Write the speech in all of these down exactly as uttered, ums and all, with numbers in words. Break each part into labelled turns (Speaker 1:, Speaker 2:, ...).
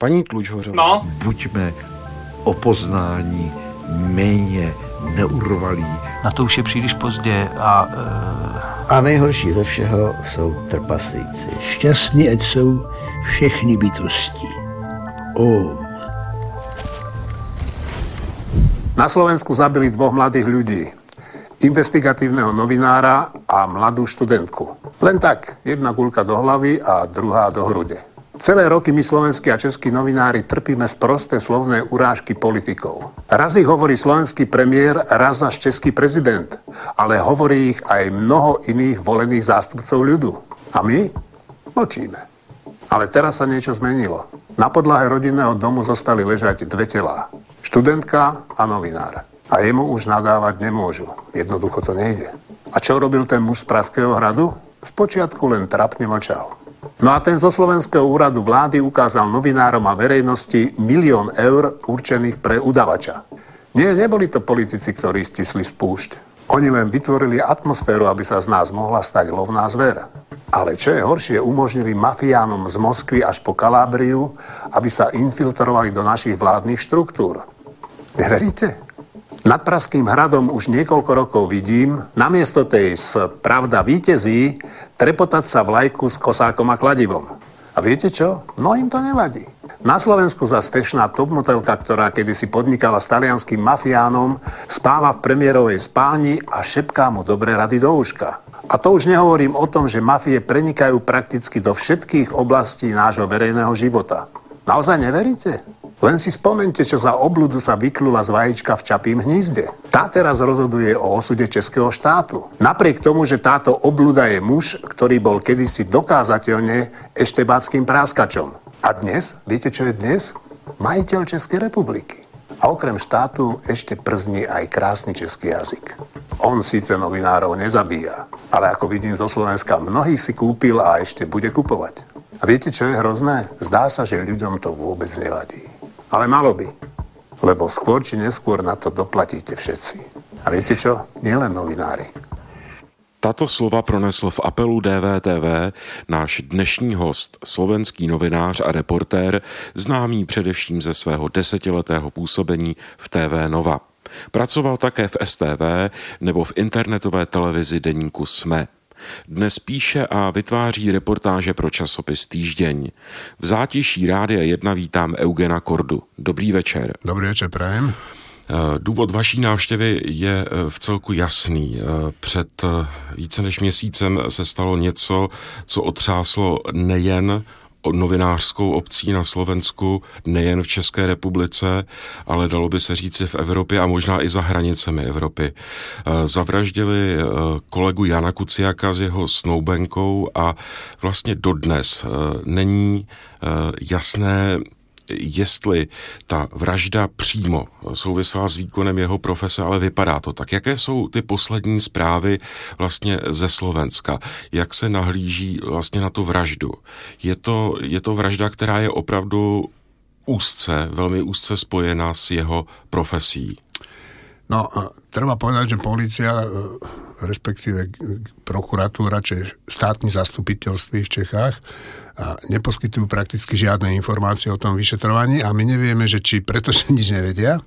Speaker 1: Paní Tlučhořová.
Speaker 2: No.
Speaker 3: Buďme o poznání méně neurvalí.
Speaker 4: Na to už je příliš pozdě a...
Speaker 5: Uh... A nejhorší ze všeho jsou trpaslíci.
Speaker 6: Šťastní ať jsou všechny bytosti. Om.
Speaker 7: Na Slovensku zabili dvoch mladých ľudí. Investigatívneho novinára a mladú študentku. Len tak, jedna guľka do hlavy a druhá do hrude. Celé roky my slovenskí a českí novinári trpíme z prosté slovné urážky politikov. Raz ich hovorí slovenský premiér, raz náš český prezident, ale hovorí ich aj mnoho iných volených zástupcov ľudu. A my mlčíme. Ale teraz sa niečo zmenilo. Na podlahe rodinného domu zostali ležať dve telá. Študentka a novinár. A jemu už nadávať nemôžu. Jednoducho to nejde. A čo robil ten muž z Pražského hradu? Spočiatku len trapne mlčal. No a ten zo Slovenského úradu vlády ukázal novinárom a verejnosti milión eur určených pre udavača. Nie, neboli to politici, ktorí stisli spúšť. Oni len vytvorili atmosféru, aby sa z nás mohla stať lovná zver. Ale čo je horšie, umožnili mafiánom z Moskvy až po Kalábriu, aby sa infiltrovali do našich vládnych štruktúr. Neveríte? Nad Pražským hradom už niekoľko rokov vidím, namiesto tej z Pravda víťazí, trepotať sa vlajku s kosákom a kladivom. A viete čo? No im to nevadí. Na Slovensku zas fešná topmotelka, ktorá kedysi podnikala s talianským mafiánom, spáva v premiérovej spálni a šepká mu dobré rady do uška. A to už nehovorím o tom, že mafie prenikajú prakticky do všetkých oblastí nášho verejného života. Naozaj neveríte? Len si spomente, čo za obľudu sa vyklula z vajíčka v Čapím hnízde. Tá teraz rozhoduje o osude českého štátu. Napriek tomu, že táto obľuda je muž, ktorý bol kedysi dokázateľne eštebáckým práskačom. A dnes, viete čo je dnes? Majiteľ Českej republiky. A okrem štátu ešte przní aj krásny český jazyk. On síce novinárov nezabíja, ale ako vidím zo Slovenska, mnohých si kúpil a ešte bude kupovať. A viete, čo je hrozné? Zdá sa, že ľuďom to vôbec nevadí. Ale malo by, lebo skôr či neskôr na to doplatíte všetci. A viete čo? Nielen novinári.
Speaker 1: Tato slova pronesl v apelu D V T V náš dnešní host, slovenský novinář a reportér, známý především ze svého desetiletého působení v T V Nova. Pracoval také v S T V nebo v internetové televizi deníku SME. Dnes píše a vytváří reportáže pro časopis Týždeň. V zátiší Rádia jedna vítám Eugena Kordu. Dobrý večer.
Speaker 8: Dobrý večer, prajem.
Speaker 1: Důvod vaší návštěvy je v celku jasný. Před více než měsícem se stalo něco, co otřáslo nejen novinářskou obcí na Slovensku, nejen v České republice, ale dalo by se říci v Evropě a možná i za hranicemi Evropy. Zavraždili kolegu Jana Kuciaka s jeho snoubenkou a vlastně dodnes není jasné, jestli ta vražda přímo souvisela s výkonem jeho profese, ale vypadá to tak. Jaké jsou ty poslední zprávy vlastně ze Slovenska? Jak se nahlíží vlastně na tu vraždu? Je to, je to vražda, která je opravdu úzce, velmi úzce spojená s jeho profesí?
Speaker 8: No, treba povedať, že polícia, respektíve prokuratúra, či státne zastupiteľství v Čechách, neposkytujú prakticky žiadne informácie o tom vyšetrovaní a my nevieme, že či pretože nič nevedia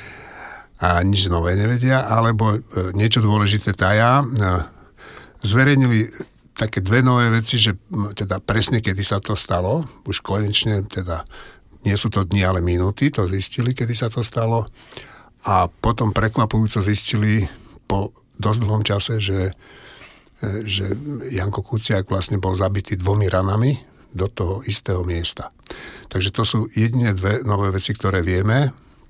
Speaker 8: a nič nové nevedia, alebo niečo dôležité tajá. Zverejnili také dve nové veci, že teda presne kedy sa to stalo, už konečne teda nie sú to dni, ale minúty, to zistili, kedy sa to stalo. A potom prekvapujúco zistili po dosť dlhom čase, že, že Janko Kuciak vlastne bol zabitý dvomi ranami do toho istého miesta. Takže to sú jedine dve nové veci, ktoré vieme.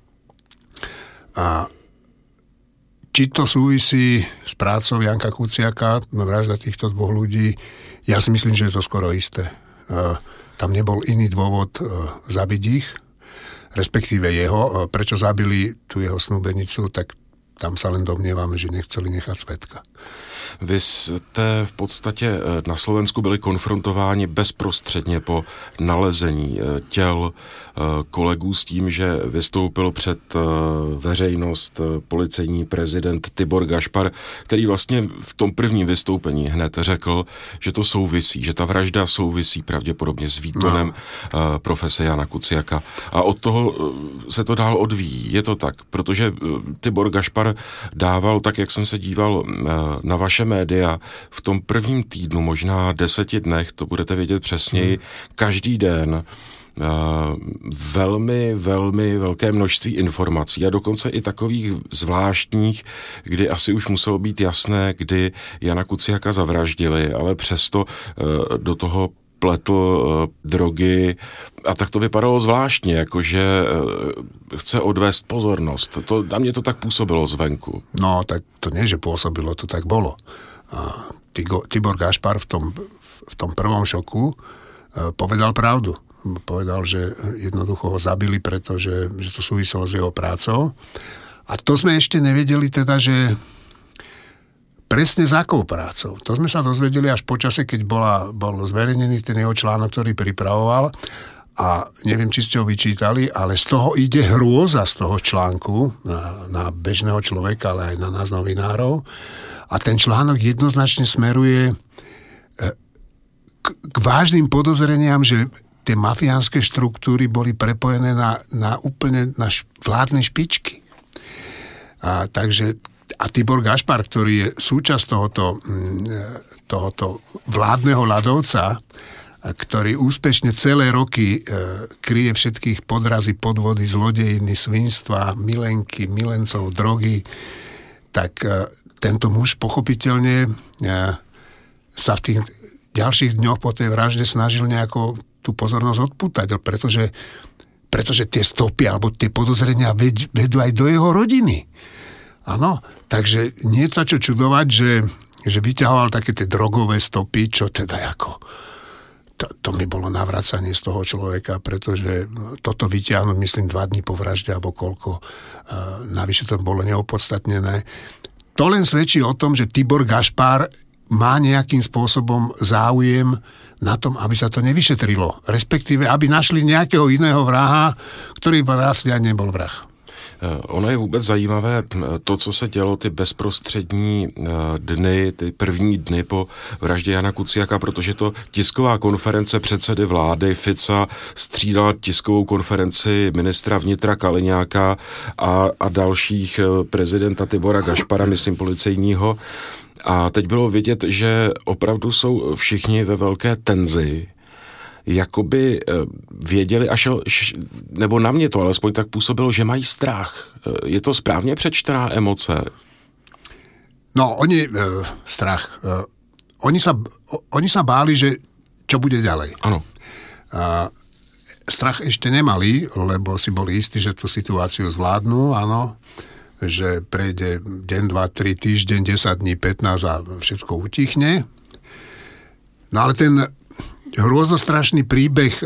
Speaker 8: A či to súvisí s prácou Janka Kuciaka, vražda týchto dvoch ľudí, ja si myslím, že je to skoro isté. Tam nebol iný dôvod zabiť ich, respektíve jeho. Prečo zabili tú jeho snúbenicu, tak tam sa len domnievame, že nechceli nechať svedka.
Speaker 1: Vy jste v podstatě na Slovensku byli konfrontováni bezprostředně po nalezení těl kolegů s tím, že vystoupil před veřejnost policejní prezident Tibor Gašpar, který vlastně v tom prvním vystoupení hned řekl, že to souvisí, že ta vražda souvisí pravděpodobně s výkonem no. profese Jana Kuciaka. A od toho se to dál odvíjí. Je to tak, protože Tibor Gašpar dával, tak jak jsem se díval na vaše média, v tom prvním týdnu, možná deseti dnech, to budete vědět přesněji, hmm. každý den Uh, velmi, velmi velké množství informací a dokonce i takových zvláštních, kdy asi už muselo být jasné, kdy Jana Kuciaka zavraždili, ale přesto uh, do toho pletl uh, drogy a tak to vypadalo zvláštně, jakože uh, chce odvést pozornost. To, na mě to tak působilo zvenku.
Speaker 8: No, tak to nie, že pôsobilo, to tak bolo. Uh, Tibor Gašpar v tom, v tom prvom šoku uh, povedal pravdu. Povedal, že jednoducho ho zabili, pretože že to súviselo s jeho prácou. A to sme ešte nevedeli teda, že presne s akou prácou. To sme sa dozvedeli až po čase, keď bola, bol zverejnený ten jeho článok, ktorý pripravoval. A neviem, či ste ho vyčítali, ale z toho ide hrôza z toho článku na, na bežného človeka, ale aj na nás novinárov. A ten článok jednoznačne smeruje k, k vážnym podozreniam, že tie mafiánske štruktúry boli prepojené na, na úplne na š, vládne špičky. A, takže, a Tibor Gašpar, ktorý je súčasť tohoto, tohoto vládneho ľadovca, ktorý úspešne celé roky e, kryje všetkých podrazy, podvody, zlodejiny, svinstva, milenky, milencov, drogy, tak e, tento muž pochopiteľne e, sa v tých ďalších dňoch po tej vražde snažil nejako tú pozornosť odpútať, pretože, pretože tie stopy alebo tie podozrenia ved, vedú aj do jeho rodiny. Áno, takže nie sa čo čudovať, že, že vyťahoval také tie drogové stopy, čo teda ako to, to mi bolo navracanie z toho človeka, pretože toto vyťahnuť, myslím, dva dní po vražde alebo koľko, navyše to bolo neopodstatnené. To len svedčí o tom, že Tibor Gašpar má nejakým spôsobom záujem na tom, aby sa to nevyšetrilo. Respektíve, aby našli nejakého iného vraha, ktorý vlastne nebol vrah.
Speaker 1: Ono je vůbec zajímavé to, co se dělo ty bezprostřední dny, ty první dny po vraždě Jana Kuciaka, protože to tisková konference předsedy vlády Fica střídala tiskovou konferenci ministra vnitra Kaliňáka a, a dalších, prezidenta Tibora Gašpara, myslím policejního. A teď bylo vidět, že opravdu jsou všichni ve velké tenzi, jakoby věděli, až, nebo na mě to alespoň tak působilo, že mají strach. Je to správně přečtená emoce?
Speaker 8: No, oni, uh, strach. Uh, oni, sa, uh, oni sa báli, že čo bude ďalej.
Speaker 1: Áno.
Speaker 8: Uh, strach ešte nemali, lebo si boli istí, že tú situáciu zvládnu, áno, že prejde deň, dva, tri, týždeň, desať dní, pätnásť a všetko utichne. No ale ten hrôzostrašný príbeh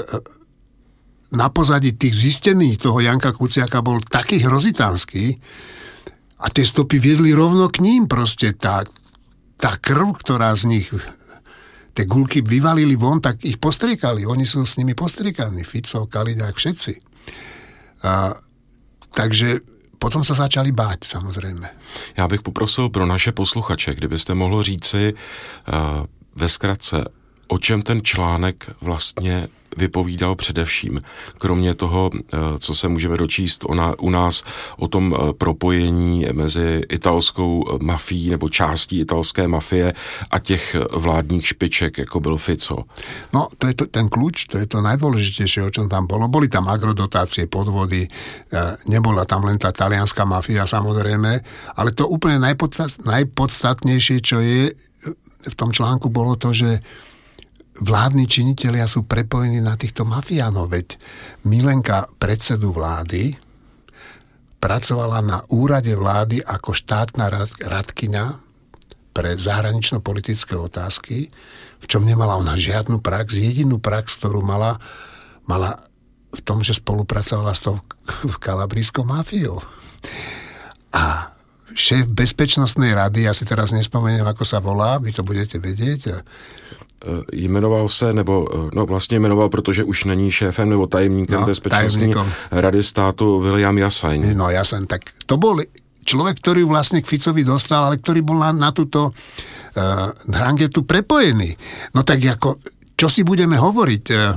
Speaker 8: na pozadí tých zistení toho Janka Kuciaka bol taký hrozitánsky a tie stopy viedli rovno k ním. Proste tá, tá krv, ktorá z nich tie guľky vyvalili von, tak ich postriekali. Oni sú s nimi postriekaní. Fico, Kaliňák, všetci. A, takže potom sa začali báť, samozrejme.
Speaker 1: Já bych poprosil pro naše posluchače, kdybyste mohlo říci uh, ve zkratce, o čem ten článek vlastně vypovídal především. Kromě toho, co se můžeme dočíst u nás o tom propojení mezi italskou mafií nebo částí italské mafie a těch vládních špiček, jako byl Fico.
Speaker 8: No, to je to, ten kľúč, to je to najdôležitejšie, o čom tam bolo. Boli tam agrodotácie, podvody, nebola tam len tá talianská mafia, samozrejme, ale to úplne najpodstat, najpodstatnejšie, čo je v tom článku, bolo to, že vládni činitelia sú prepojení na týchto mafiánov, veď Milenka predsedu vlády pracovala na úrade vlády ako štátna radkyňa pre zahranično-politické otázky, v čom nemala ona žiadnu prax. Jedinú prax, ktorú mala, mala v tom, že spolupracovala s tou kalabrijskou mafiou. A šéf bezpečnostnej rady, ja si teraz nespomeniem, ako sa volá, vy to budete vedieť.
Speaker 1: Jmenoval se, nebo no vlastně jmenoval, protože už není šéfem nebo tajemníkem no, bezpečnostní rady státu William Jasaň.
Speaker 8: No Jasaň, tak to bol človek, ktorý vlastne k Ficovi dostal, ale ktorý bol na, na túto uh, hrangetu prepojený. No tak ako, čo si budeme hovoriť? Uh,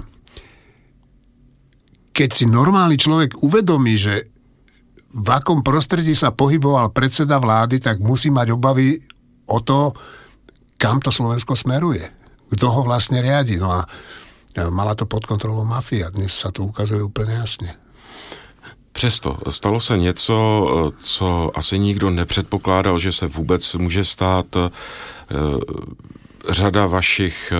Speaker 8: keď si normálny človek uvedomí, že v akom prostredí sa pohyboval predseda vlády, tak musí mať obavy o to, kam to Slovensko smeruje. Kto ho vlastne riadi. No a mala to pod kontrolou mafia. Dnes sa to ukazuje úplně jasně.
Speaker 1: Přesto stalo se něco, co asi nikdo nepředpokládal, že se vůbec může stát. Řada vašich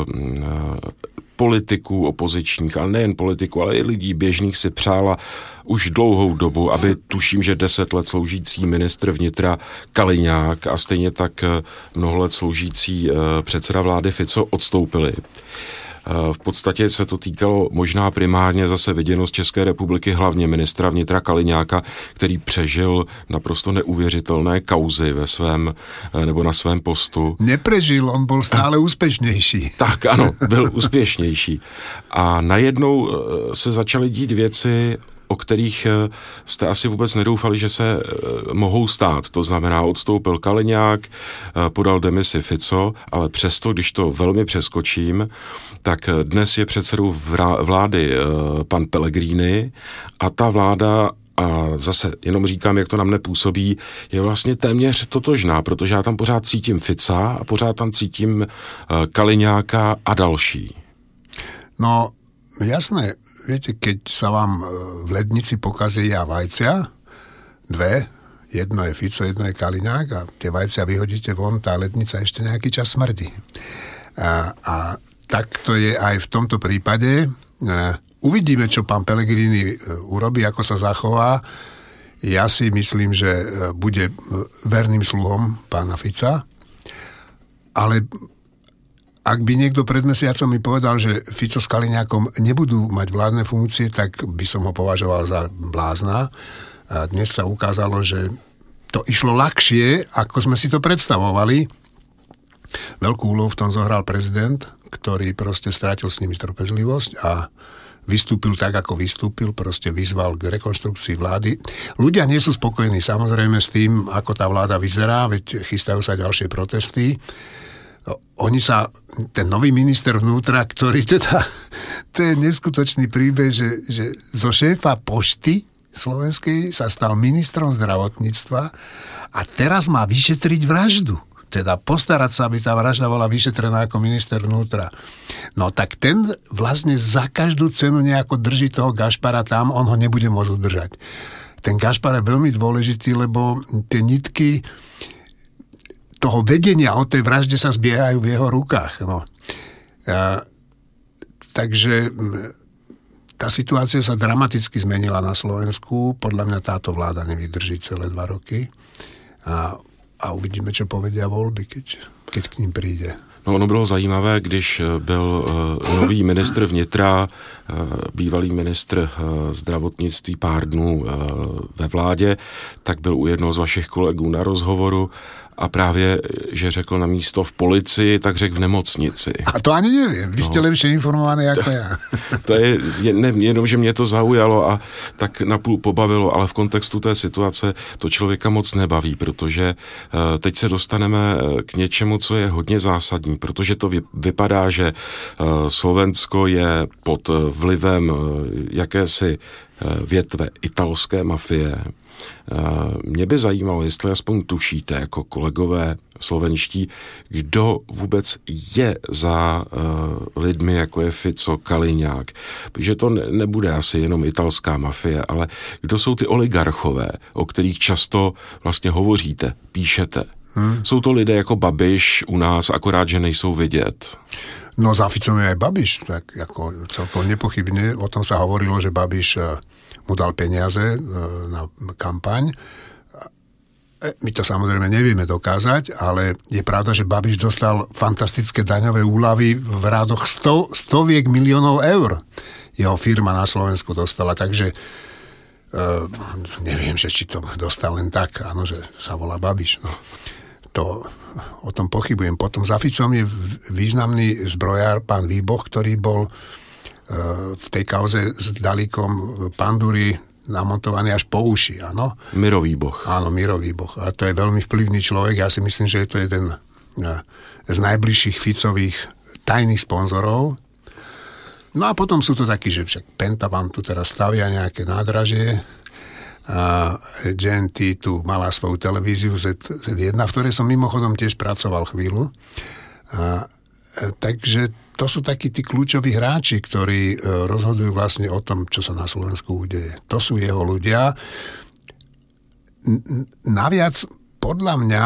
Speaker 1: politiků opozičních, ale nejen politiků, ale i lidí běžných si přála už dlouhou dobu, aby tuším, že deset let sloužící ministr vnitra Kaliňák a stejně tak mnoho let sloužící předseda vlády Fico odstoupili. V podstatě se to týkalo možná primárně zase viděno z České republiky, hlavně ministra vnitra Kaliňáka, který přežil naprosto neuvěřitelné kauzy ve svém, nebo na svém postu.
Speaker 8: Neprežil, on byl stále úspěšnější.
Speaker 1: Tak ano, byl úspěšnější. A najednou se začaly dít věci, o kterých jste asi vůbec nedoufali, že se mohou stát. To znamená, odstoupil Kaliňák, podal demisi Fico, ale přesto, když to velmi přeskočím, tak dnes je předsedou vlády pan Pellegrini a ta vláda, a zase jenom říkám, jak to na mne působí, je vlastně téměř totožná, protože já tam pořád cítím Fica a pořád tam cítím Kaliňáka a další.
Speaker 8: No, jasné, viete, keď sa vám v lednici pokazia vajcia, dve, jedno je Fico, jedno je Kaliňák a tie vajcia vyhodíte von, tá lednica ešte nejaký čas smrdí. A, a tak to je aj v tomto prípade. Uvidíme, čo pán Pellegrini urobí, ako sa zachová. Ja si myslím, že bude verným sluhom pána Fica, ale ak by niekto pred mesiacom mi povedal, že Fico s Kaliňákom nebudú mať vládne funkcie, tak by som ho považoval za blázna. A dnes sa ukázalo, že to išlo ľahšie, ako sme si to predstavovali. Veľkú úlohu v tom zohral prezident, ktorý proste strátil s nimi trpezlivosť a vystúpil tak, ako vystúpil, proste vyzval k rekonštrukcii vlády. Ľudia nie sú spokojní samozrejme s tým, ako tá vláda vyzerá, veď chystajú sa ďalšie protesty. Oni sa, ten nový minister vnútra, ktorý teda, to je neskutočný príbeh, že, že zo šéfa pošty slovenskej sa stal ministrom zdravotníctva a teraz má vyšetriť vraždu. Teda postarať sa, aby tá vražda bola vyšetrená ako minister vnútra. No tak ten vlastne za každú cenu nejako drží toho Gašpara tam, on ho nebude môcť udržať. Ten Gašpar je veľmi dôležitý, lebo tie nitky toho vedenia o tej vražde sa zbiehajú v jeho rukách. No. A, takže tá situácia sa dramaticky zmenila na Slovensku. Podľa mňa táto vláda nevydrží celé dva roky. A, a uvidíme, čo povedia voľby, keď, keď k ním príde.
Speaker 1: No, ono bylo zajímavé, když byl uh, nový ministr vnitra, uh, bývalý ministr uh, zdravotnictví pár dnů uh, ve vládě, tak byl u jednoho z vašich kolegů na rozhovoru a právě, že řekl na místo v policii, tak řekl v nemocnici.
Speaker 8: A to ani nevím, vy jste no. lepšie informovaný jako já.
Speaker 1: To je ne, jenom, že mě to zaujalo a tak napůl pobavilo, ale v kontextu té situace to člověka moc nebaví, protože uh, teď se dostaneme k něčemu, co je hodně zásadní, protože to vy, vypadá, že uh, Slovensko je pod vlivem uh, jakési uh, větve italské mafie. Mě by zajímalo, jestli aspoň tušíte jako kolegové slovenští, kdo vůbec je za uh, lidmi, jako je Fico, Kaliňák. Protože to ne, nebude asi jenom italská mafie, ale kdo jsou ty oligarchové, o kterých často vlastně hovoříte, píšete. Hmm. Jsou to lidé jako Babiš u nás, akorát, že nejsou vidět.
Speaker 8: No za Ficom je aj Babiš, tak ako celkom nepochybne. O tom sa hovorilo, že Babiš mu dal peniaze na kampaň. My to samozrejme nevieme dokázať, ale je pravda, že Babiš dostal fantastické daňové úľavy v rádoch sto, stoviek miliónov eur. Jeho firma na Slovensku dostala, takže Uh, neviem, že či to dostal len tak, áno, že sa volá Babiš. No. To, o tom pochybujem. Potom za Ficom je významný zbrojár, pán Výboh, ktorý bol uh, v tej kauze s Dalíkom Pandury namontovaný až po uši, áno.
Speaker 1: Miro Výboh.
Speaker 8: Áno, Miro Výboh. A to je veľmi vplyvný človek. Ja si myslím, že je to jeden uh, z najbližších Ficových tajných sponzorov. No a potom sú to takí, že však Penta vám tu teraz stavia nejaké nádražie, a G N T tu mala svoju televíziu Z jedna, v ktorej som mimochodom tiež pracoval chvíľu. A, takže to sú takí tí kľúčoví hráči, ktorí rozhodujú vlastne o tom, čo sa na Slovensku udeje. To sú jeho ľudia. Naviac, podľa mňa,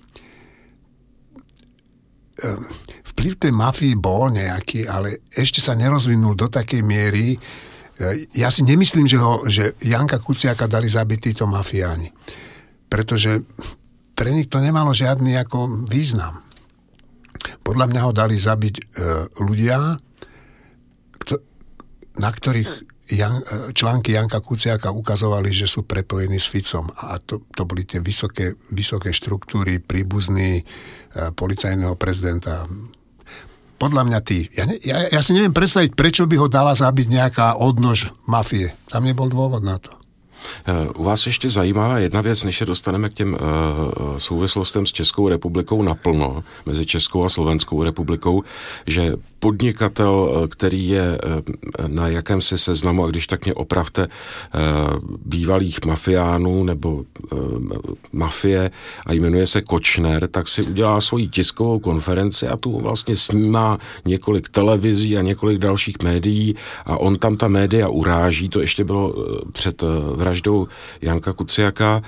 Speaker 8: vplyv tej mafii bol nejaký, ale ešte sa nerozvinul do takej miery. Ja si nemyslím, že, ho, že Janka Kuciaka dali zabiť títo mafiáni. Pretože pre nich to nemalo žiadny ako význam. Podľa mňa ho dali zabiť e, ľudia, kto, na ktorých Jan, články Janka Kuciaka ukazovali, že sú prepojení s Ficom. A to, to boli tie vysoké, vysoké štruktúry, príbuzní e, policajného prezidenta. Podľa mňa tí. Ja, ne, ja, ja si neviem predstaviť, prečo by ho dala zabiť nejaká odnož mafie. Tam nebol dôvod na to.
Speaker 1: U vás ještě zajímavá jedna věc, než se dostaneme k těm uh, souvislostem s Českou republikou naplno, mezi Českou a Slovenskou republikou, že podnikatel, který je na jakémsi seznamu, a když tak mě opravte, bývalých mafiánů nebo mafie a jmenuje se Kočner, tak si udělá svoji tiskovou konferenci a tu vlastně snímá několik televizí a několik dalších médií a on tam ta média uráží, to ještě bylo před vraždou Janka Kuciaka.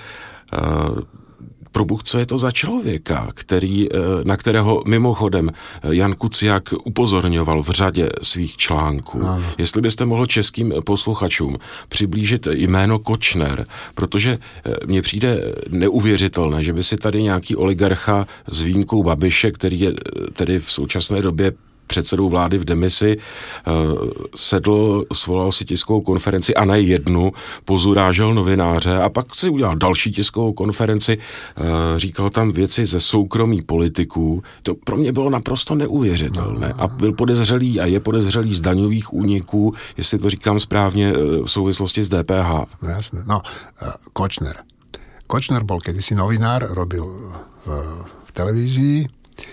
Speaker 1: Probuch, co je to za člověka, který, na kterého mimochodem Jan Kuciak upozorňoval v řadě svých článků. Ano. Jestli byste mohl českým posluchačům přiblížit jméno Kočner, protože mně přijde neuvěřitelné, že by si tady nějaký oligarcha s výjimkou Babiše, který je tedy v současné době předsedou vlády v demisi, sedl, svolal si tiskovou konferenci a na jednu pozurážel novináře a pak si udělal další tiskovou konferenci, říkal tam věci ze soukromí politiků. To pro mě bylo naprosto neuvěřitelné a byl podezřelý a je podezřelý z daňových úniků, jestli to říkám správně, v souvislosti s D P H.
Speaker 8: No jasné. No, Kočner. Kočner bol kedysi novinár, robil v televízii.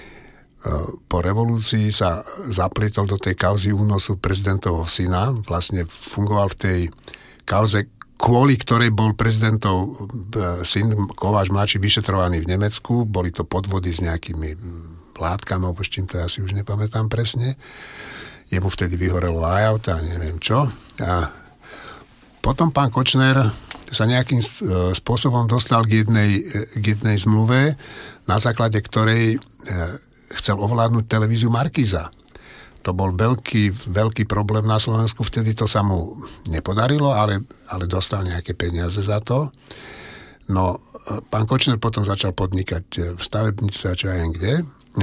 Speaker 8: Po revolúcii sa zaplietol do tej kauzy únosu prezidentovho syna. Vlastne fungoval v tej kauze, kvôli ktorej bol prezidentov syn Kováč mladší vyšetrovaný v Nemecku. Boli to podvody s nejakými látkami, alebo s čím to ja si už nepamätám presne. Jemu vtedy vyhorelo aj auto a neviem čo. A potom pán Kočner sa nejakým spôsobom dostal k jednej, k jednej zmluve, na základe ktorej chcel ovládnuť televíziu Markíza. To bol veľký, veľký problém na Slovensku. Vtedy to sa mu nepodarilo, ale, ale dostal nejaké peniaze za to. No, pán Kočner potom začal podnikať v stavebníctve a čo aj kde.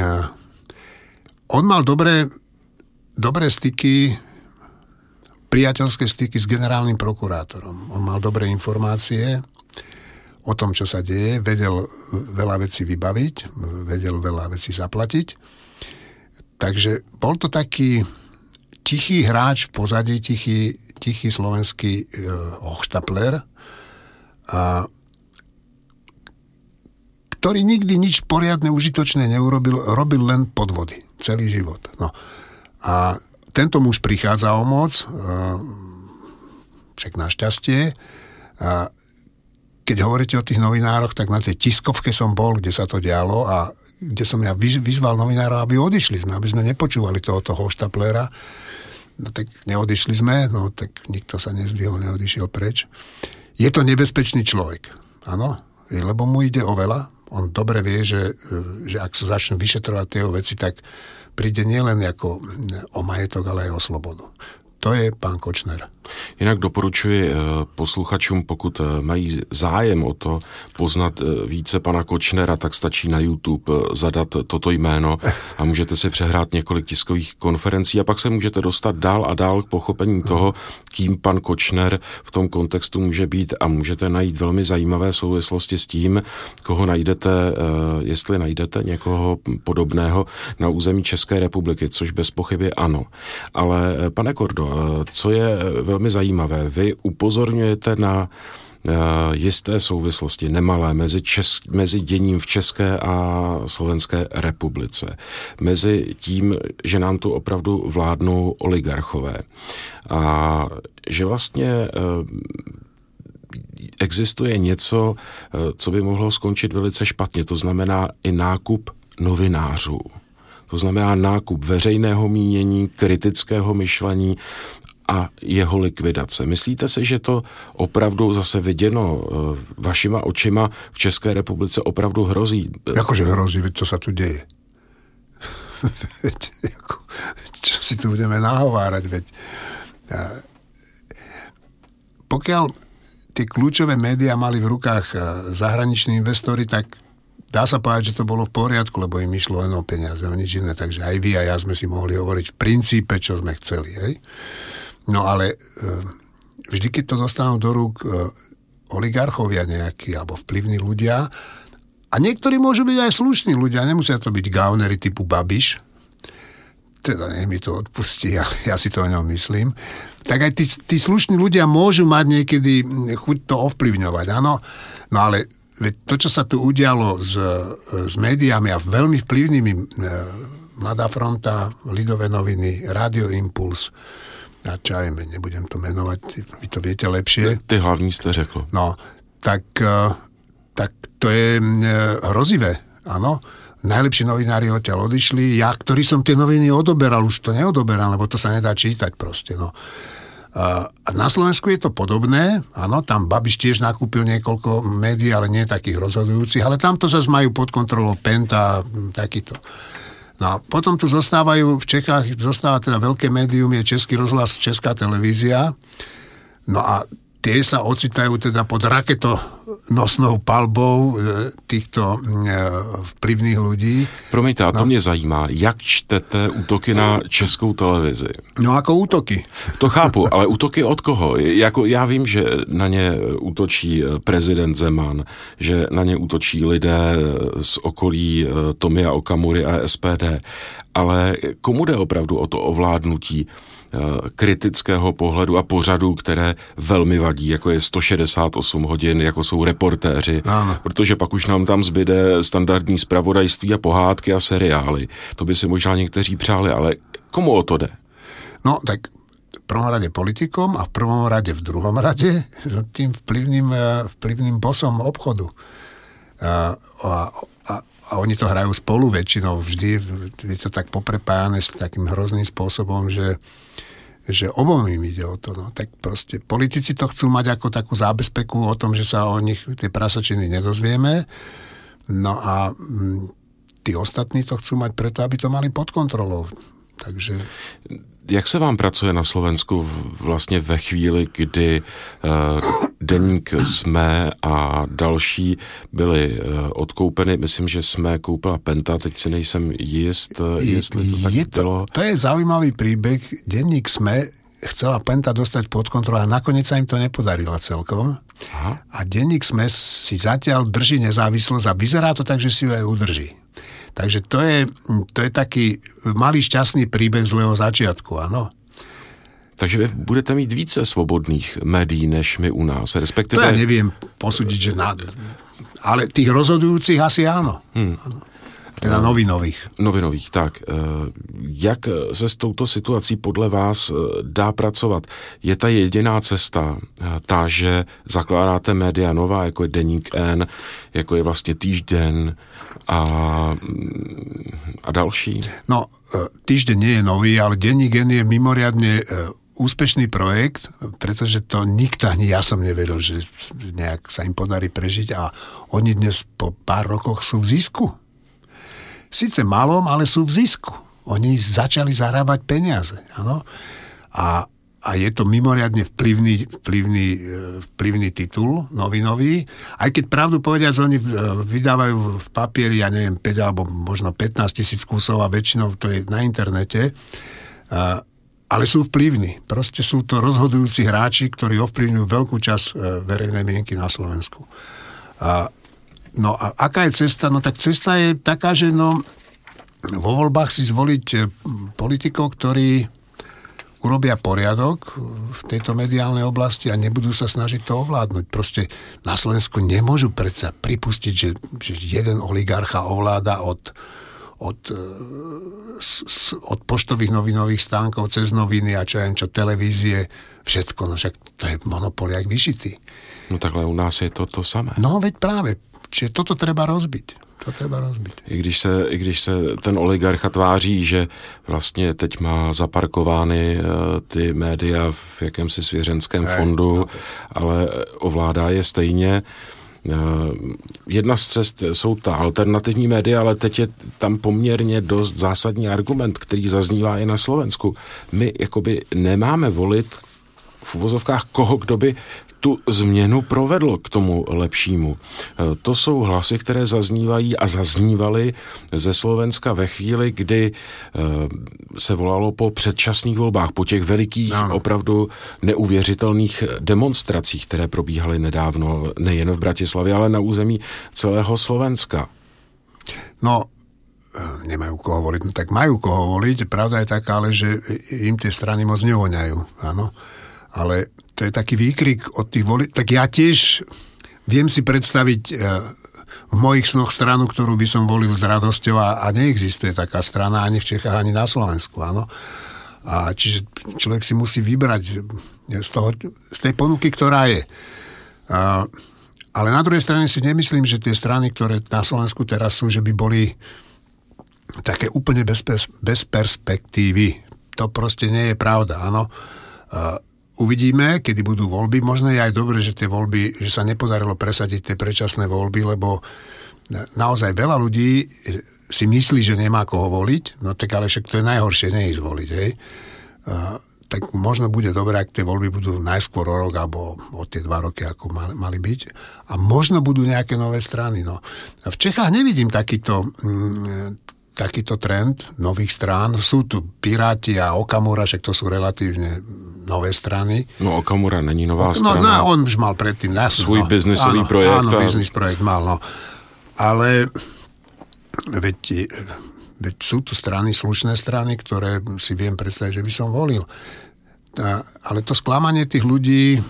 Speaker 8: On mal dobré, dobré styky, priateľské styky s generálnym prokurátorom. On mal dobré informácie o tom, čo sa deje, vedel veľa vecí vybaviť, vedel veľa vecí zaplatiť. Takže bol to taký tichý hráč v pozadí, tichý, tichý slovenský uh, hochštapler, a, ktorý nikdy nič poriadne užitočné neurobil, robil len podvody celý život. No. A tento muž prichádza o moc, uh, však našťastie, a keď hovoríte o tých novinároch, tak na tej tiskovke som bol, kde sa to dialo a kde som ja vyzval novinárov, aby odišli sme, aby sme nepočúvali tohoto hoštaplera. No tak neodišli sme, no tak nikto sa nezdvihol, neodišiel preč. Je to nebezpečný človek, áno, lebo mu ide o veľa. On dobre vie, že, že ak sa začnú vyšetrovať tie veci, tak príde nielen ako o majetok, ale aj o slobodu. to je pán Kočner.
Speaker 1: Jinak doporučuji posluchačům, pokud mají zájem o to poznat více pana Kočnera, tak stačí na YouTube zadat toto jméno a můžete si přehrát několik tiskových konferencí a pak se můžete dostat dál a dál k pochopení toho, kým pan Kočner v tom kontextu může být a můžete najít velmi zajímavé souvislosti s tím, koho najdete, jestli najdete někoho podobného na území České republiky, což bez pochyby ano. Ale pane Kordo, co je velmi zajímavé, vy upozorňujete na jisté souvislosti, nemalé, mezi, česk, mezi děním v České a Slovenské republice. Mezi tím, že nám tu opravdu vládnou oligarchové. A že vlastně existuje něco, co by mohlo skončit velice špatně. To znamená i nákup novinářů. To znamená nákup veřejného mínění, kritického myšlení a jeho likvidace. Myslíte si, že to opravdu zase viděno vašima očima v České republice opravdu hrozí?
Speaker 8: Jakože hrozí, veď čo sa tu deje? Veď, ako, čo si tu budeme nahovárať? Veď, pokiaľ tie kľúčové médiá mali v rukách zahraniční investori, tak dá sa povedať, že to bolo v poriadku, lebo im išlo len o peniaze, o nič iné. Takže aj vy a ja sme si mohli hovoriť v princípe, čo sme chceli. Hej? No ale vždy, keď to dostanú do rúk oligarchovia nejakí, alebo vplyvní ľudia, a niektorí môžu byť aj slušní ľudia, nemusia to byť gaunery typu Babiš, teda nech mi to odpustí, ja, ja si to o ňom myslím, tak aj tí, tí slušní ľudia môžu mať niekedy chuť to ovplyvňovať, áno. No ale to, čo sa tu udialo s, s médiami a veľmi vplyvnými, Mladá fronta, Lidové noviny, Rádio Impuls, a čo ja viem, nebudem to menovať, vy to viete lepšie.
Speaker 1: Ty hlavní ste řekl.
Speaker 8: No, tak, tak to je hrozivé, áno. Najlepší novinári odtiaľ odišli, ja, ktorý som tie noviny odoberal, už to neodoberám, lebo to sa nedá čítať proste, no. A na Slovensku je to podobné, áno, tam Babiš tiež nakúpil niekoľko médií, ale nie takých rozhodujúcich, ale tam to zase majú pod kontrolou Penta, takýto. No a potom tu zostávajú, v Čechách zostáva teda veľké médium, je Český rozhlas, Česká televízia. No a tie sa ocitajú teda pod raketonosnou palbou týchto vplyvných ľudí.
Speaker 1: Promiňte, a to
Speaker 8: no.
Speaker 1: mě zajímá, jak čtete útoky na Českou televizi?
Speaker 8: No ako útoky.
Speaker 1: To chápu, ale útoky od koho? Jako, já vím, že na ně útočí prezident Zeman, že na ně útočí lidé z okolí Tomia Okamury a S P D, ale komu jde opravdu o to ovládnutí kritického pohledu a pořadů, které velmi vadí, jako je sto šedesát osm hodin, jako jsou reportéři, ano. Protože pak už nám tam zbyde standardní zpravodajství a pohádky a seriály. To by si možná někteří přáli, ale komu o to jde?
Speaker 8: No, tak v prvom rade politikom a v prvom rade v druhom rade tým vplyvným, vplyvným bosom obchodu. A, a, a, a oni to hrajú spolu väčšinou vždy, je to tak poprepájane s takým hrozným spôsobom, že že obom im ide o to. No. Tak proste politici to chcú mať ako takú zábezpeku o tom, že sa o nich tie prasočiny nedozvieme. No a m, tí ostatní to chcú mať preto, aby to mali pod kontrolou. Takže...
Speaker 1: Jak se vám pracuje na Slovensku vlastně ve chvíli, kdy uh, deník SME a další byly uh, odkoupeny? Myslím, že SME koupila Penta, teď si nejsem jist, jestli to tak
Speaker 8: je to,
Speaker 1: bylo.
Speaker 8: To je zaujímavý príbeh. Denník SME chcela Penta dostať pod kontrolu a nakoniec sa im to nepodarilo celkom. Aha. A denník SME si zatiaľ drží nezávislosť a vyzerá to tak, že si ju aj udrží. Takže to je, to je taký malý šťastný príbeh zlého začiatku, áno.
Speaker 1: Takže vy budete mít více svobodných médií, než my u nás, respektive...
Speaker 8: To ja neviem posúdiť, že na... ale tých rozhodujúcich asi áno. Hmm. Teda novinových.
Speaker 1: Novinových, tak. Jak se s touto situací podle vás dá pracovat? Je ta jediná cesta ta, že zakládáte média nová, jako je Deník N, jako je vlastně Týždeň a, a další?
Speaker 8: No, Týždeň nie je nový, ale Deník N je mimoriadne úspešný projekt, pretože to nikto, ani ja som nevedel, že nejak sa im podarí prežiť a oni dnes po pár rokoch sú v zisku. Sice malom, ale sú v zisku. Oni začali zarábať peniaze. Áno? A a je to mimoriadne vplyvný, vplyvný, vplyvný titul novinový. Aj keď pravdu povediac, oni vydávajú v papieri, ja neviem, päť alebo možno pätnásť tisíc kusov a väčšinou to je na internete. Ale sú vplyvní. Proste sú to rozhodujúci hráči, ktorí ovplyvňujú veľkú časť verejnej mienky na Slovensku. No a aká je cesta? No tak cesta je taká, že no, vo voľbách si zvoliť politikov, ktorí urobia poriadok v tejto mediálnej oblasti a nebudú sa snažiť to ovládnuť. Proste na Slovensku nemôžu predsa pripustiť, že, že jeden oligarcha ovláda od, od, od poštových novinových stánkov cez noviny a čo, čo televízie, všetko. No však to je monopol jak vyšitý.
Speaker 1: No takhle u nás je to to samé.
Speaker 8: No veď práve. Čiže toto treba rozbiť. To treba rozbiť.
Speaker 1: I když se, i když se ten oligarcha tváří, že vlastně teď má zaparkovány ty média v jakémsi svěřenském Hej, fondu, no. ale ovládá je stejně. Jedna z cest jsou ta alternativní média, ale teď je tam poměrně dost zásadní argument, který zaznívá i na Slovensku. My jakoby nemáme volit v uvozovkách koho, kdo by tu změnu provedlo k tomu lepšímu. To jsou hlasy, které zaznívají a zaznívaly ze Slovenska ve chvíli, kdy se volalo po předčasných volbách, po těch velikých, no. opravdu neuvěřitelných demonstracích, které probíhaly nedávno nejen v Bratislavě, ale na území celého Slovenska.
Speaker 8: No, nemajú koho voliť. No tak majú koho voliť. Pravda je taká, ale že im tie strany moc nevoňajú. Áno. Ale to je taký výkrik od tých voli... Tak ja tiež viem si predstaviť v mojich snoch stranu, ktorú by som volil s radosťou a, a neexistuje taká strana ani v Čechách, ani na Slovensku, áno. A čiže človek si musí vybrať z, toho, z tej ponuky, ktorá je. A, ale na druhej strane si nemyslím, že tie strany, ktoré na Slovensku teraz sú, že by boli také úplne bez, bez perspektívy. To proste nie je pravda, áno. A, uvidíme, kedy budú voľby. Možno je aj dobre, že tie voľby, že sa nepodarilo presadiť tie predčasné voľby, lebo naozaj veľa ľudí si myslí, že nemá koho voliť, no tak ale však to je najhoršie, neísť voliť, hej. Uh, tak možno bude dobré, ak tie voľby budú najskôr o rok, alebo o tie dva roky, ako mali, mali byť. A možno budú nejaké nové strany, no. V Čechách nevidím takýto... Mm, takýto trend nových strán. Sú tu Piráti a Okamura, však to sú relatívne nové strany.
Speaker 1: No Okamura není nová
Speaker 8: no,
Speaker 1: strana.
Speaker 8: No, on už mal predtým jasný,
Speaker 1: svoj
Speaker 8: no,
Speaker 1: biznisový
Speaker 8: áno,
Speaker 1: projekt.
Speaker 8: Áno,
Speaker 1: a...
Speaker 8: biznis projekt mal, no. Ale veď, veď sú tu strany, slušné strany, ktoré si viem predstaviť, že by som volil. A, ale to sklamanie tých ľudí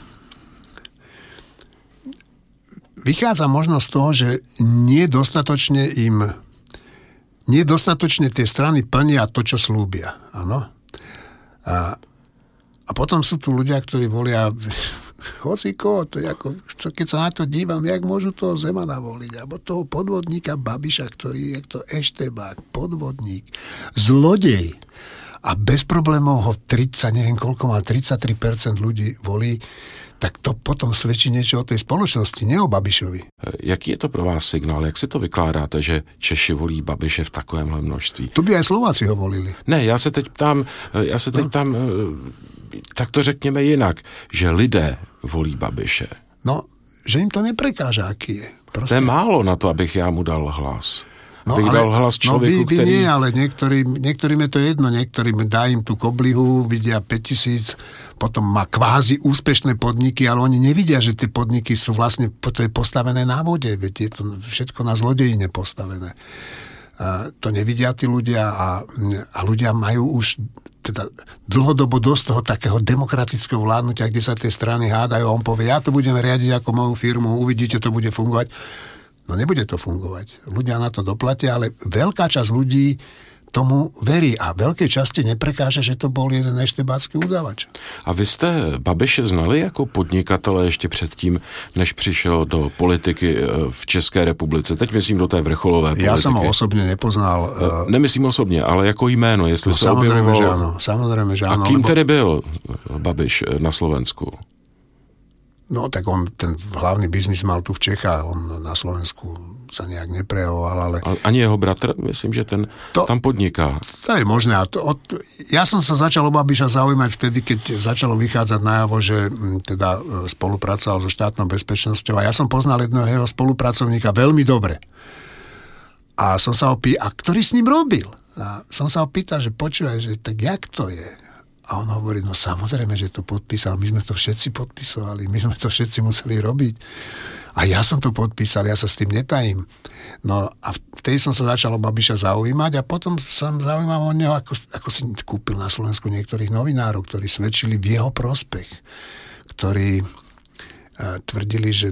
Speaker 8: vychádza možno z toho, že nedostatočne im nedostatočne tie strany plnia to, čo slúbia. Áno. A, a potom sú tu ľudia, ktorí volia hociko, to je ako, keď sa na to dívam, jak môžu toho Zemana voliť, alebo toho podvodníka Babiša, ktorý je to eštebák, podvodník, zlodej. A bez problémov ho tridsať, neviem koľko mal, tridsaťtri percent ľudí volí, tak to potom svedčí niečo o tej spoločnosti, ne o Babišovi.
Speaker 1: Jaký je to pro vás signál? Jak si to vykládáte, že Češi volí Babiše v takovémhle množství?
Speaker 8: Tu by aj Slováci ho volili.
Speaker 1: Ne, já se teď ptám, já se teď no. tam, tak to řekněme jinak, že lidé volí Babiše.
Speaker 8: No, že im to neprekáža, aký je. Proste...
Speaker 1: To je málo na to, abych já mu dal hlas.
Speaker 8: No,
Speaker 1: bych
Speaker 8: ale,
Speaker 1: dal hlas člověku,
Speaker 8: no, vy, vy
Speaker 1: který...
Speaker 8: nie, ale niektorým, niektorým je to jedno, niektorým dá im tú koblihu, vidia päťtisíc, potom má kvázi úspešné podniky, ale oni nevidia, že tie podniky sú vlastne to je postavené na vode, veď je to všetko na zlodejine postavené. A to nevidia tí ľudia a, a ľudia majú už teda dlhodobo dosť toho takého demokratického vládnutia, kde sa tie strany hádajú a on povie, ja to budem riadiť ako moju firmu, uvidíte, to bude fungovať. No nebude to fungovať. Ľudia na to doplatia, ale veľká časť ľudí tomu verí a veľkej časti neprekáže, že to bol jeden eštebácky udavač.
Speaker 1: A vy jste Babiše znali jako podnikatele ještě předtím, než přišel do politiky v České republice? Teď myslím do té vrcholové politiky.
Speaker 8: Ja som ho osobne nepoznal.
Speaker 1: Nemyslím osobně, ale jako jméno, jestli
Speaker 8: no,
Speaker 1: se
Speaker 8: samozrejme,
Speaker 1: objevilo...
Speaker 8: že áno. Samozrejme, že áno.
Speaker 1: A kým
Speaker 8: lebo...
Speaker 1: tedy byl Babiš na Slovensku?
Speaker 8: No, tak on ten hlavný biznis mal tu v Čechách, on na Slovensku sa nejak neprejavoval, ale...
Speaker 1: Ani jeho bratr, myslím, že ten to, tam podniká.
Speaker 8: To je možné. A to, od, ja som sa začal o Babiša zaujímať vtedy, keď začalo vychádzať najavo, že m, teda spolupracoval so štátnou bezpečnosťou a ja som poznal jedného jeho spolupracovníka veľmi dobre. A som sa opýtal, a ktorý s ním robil? A som sa opýtal, že počúvaj, že tak jak to je? A on hovorí, no samozrejme, že to podpísal, my sme to všetci podpisovali, my sme to všetci museli robiť. A ja som to podpísal, ja sa s tým netajím. No a vtedy som sa začal o Babiša zaujímať a potom som zaujímal o neho, ako, ako si kúpil na Slovensku niektorých novinárov, ktorí svedčili v jeho prospech, ktorí uh, tvrdili, že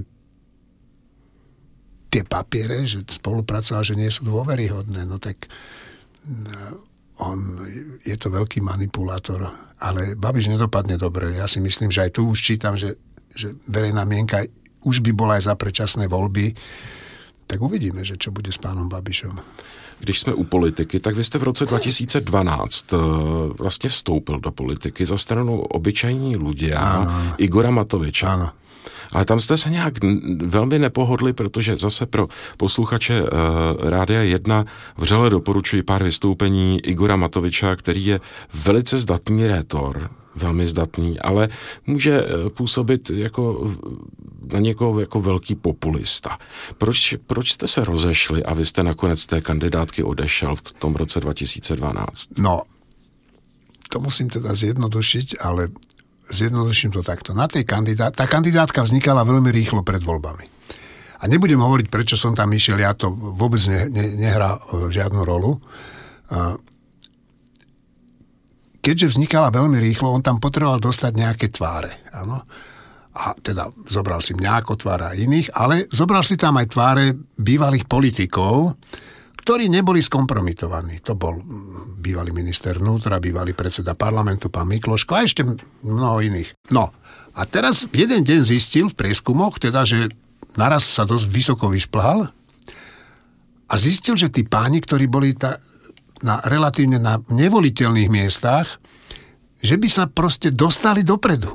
Speaker 8: tie papiere, že spolupracoval, že nie sú dôveryhodné. No tak uh, on je to veľký manipulátor, ale Babiš nedopadne dobre. Ja si myslím, že aj tu už čítam, že, že verejná mienka už by bola aj za predčasné voľby, tak uvidíme, že čo bude s pánom Babišom.
Speaker 1: Když jsme u politiky, tak vy jste v roce dva tisíce dvanáct vlastně vstoupil do politiky za stranu obyčajní ľudia Igora Matoviča.
Speaker 8: Áno.
Speaker 1: Ale tam jste se nějak velmi nepohodli, protože zase pro posluchače uh, Rádia jedna vřele doporučuji pár vystoupení Igora Matoviča, který je velice zdatný rétor, velmi zdatný, ale může působit jako na někoho jako velký populista. Proč, proč jste se rozešli a vy jste nakonec té kandidátky odešel v tom roce dva tisíce dvanáct?
Speaker 8: No, to musím teda zjednodušiť, ale zjednoduším to takto. Na tej kandidát, tá kandidátka vznikala veľmi rýchlo pred voľbami. A nebudem hovoriť, prečo som tam išiel, ja to vôbec ne, ne, nehrá žiadnu rolu. Keďže vznikala veľmi rýchlo, on tam potreboval dostať nejaké tváre. Áno. A teda zobral si mňa ako tvára iných, ale zobral si tam aj tváre bývalých politikov, ktorí neboli skompromitovaní. To bol bývalý minister vnútra, bývalý predseda parlamentu, pán Mikloško a ešte mnoho iných. No a teraz jeden deň zistil v prieskumoch, teda, že naraz sa dosť vysoko vyšplhal a zistil, že tí páni, ktorí boli ta, na, relatívne na nevoliteľných miestach, že by sa proste dostali dopredu.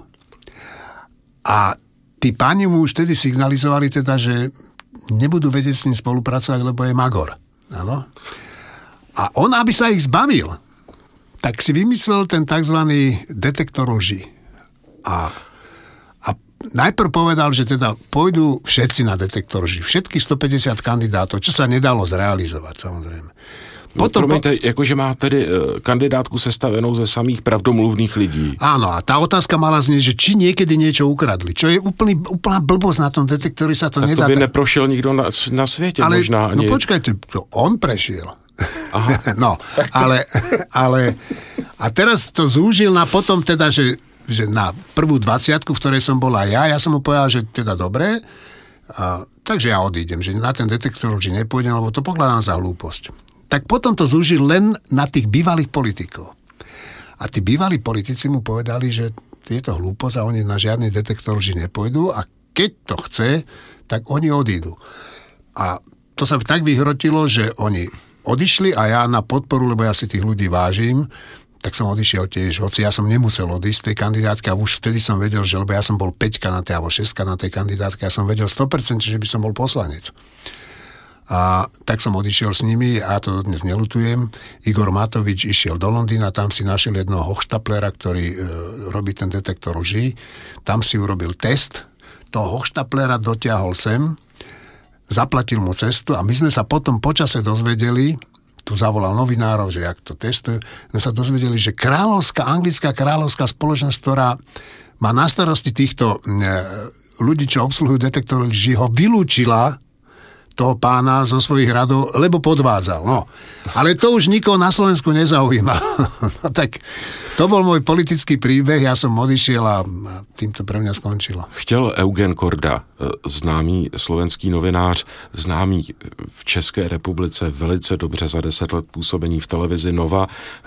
Speaker 8: A tí páni mu už tedy signalizovali teda, že nebudú vedieť s ním spolupracovať, lebo je magor. Áno. A on, aby sa ich zbavil, tak si vymyslel ten tzv. Detektor lži. A, a najprv povedal, že teda pôjdu všetci na detektor lži. Všetkých stopäťdesiat kandidátov, čo sa nedalo zrealizovať, samozrejme.
Speaker 1: Potom, no, promiňte, po... jakože má tedy kandidátku sestavenou ze samých pravdomluvných lidí.
Speaker 8: Áno, a tá otázka mala znieť, že či niekedy niečo ukradli. Čo je úplný, úplná blbosť na tom detektori, sa to
Speaker 1: tak
Speaker 8: nedá.
Speaker 1: Tak to by tak... neprošiel nikto na, na svete
Speaker 8: ale,
Speaker 1: možná.
Speaker 8: No
Speaker 1: ani...
Speaker 8: počkajte, to on prešiel.
Speaker 1: Aha.
Speaker 8: no, to... ale, ale a teraz to zúžil na potom teda, že, že na prvú dvadsiatku, v ktorej som bola ja, ja som mu povedal, že teda dobre, a, takže ja odídem, že na ten detektor lži nepôjdem, lebo to pokladám za hlúposť. Tak potom to zúžil len na tých bývalých politikov. A tí bývalí politici mu povedali, že je to hlúposť a oni na žiadny detektor lži nepôjdu a keď to chce, tak oni odídu. A to sa tak vyhrotilo, že oni odišli a ja na podporu, lebo ja si tých ľudí vážim, tak som odišiel tiež, hoci ja som nemusel odísť z tej kandidátky a už vtedy som vedel, že lebo ja som bol päťka na tej, alebo šestka na tej kandidátke, ja som vedel sto percent, že by som bol poslanec. A tak som odišiel s nimi a ja to dnes nelutujem. Igor Matovič išiel do Londýna, tam si našiel jednoho hochštaplera, ktorý e, robí ten detektor lží. Tam si urobil test, toho hochštaplera dotiahol sem, zaplatil mu cestu a my sme sa potom počase dozvedeli, tu zavolal novinárov, že jak to testujú, sme sa dozvedeli, že kráľovská, anglická kráľovská spoločnosť, ktorá má na starosti týchto e, ľudí, čo obsluhujú detektor lží, ho vylúčila toho pána zo svojich radov, lebo podvádzal. No. Ale to už nikoho na Slovensku nezaujíma. No, tak to bol môj politický príbeh, ja som odišiel a tým to pre mňa skončilo.
Speaker 1: Chtěl Eugen Korda, známý slovenský novinář, známý v České republice velice dobře za deset let působení v televizi Nova,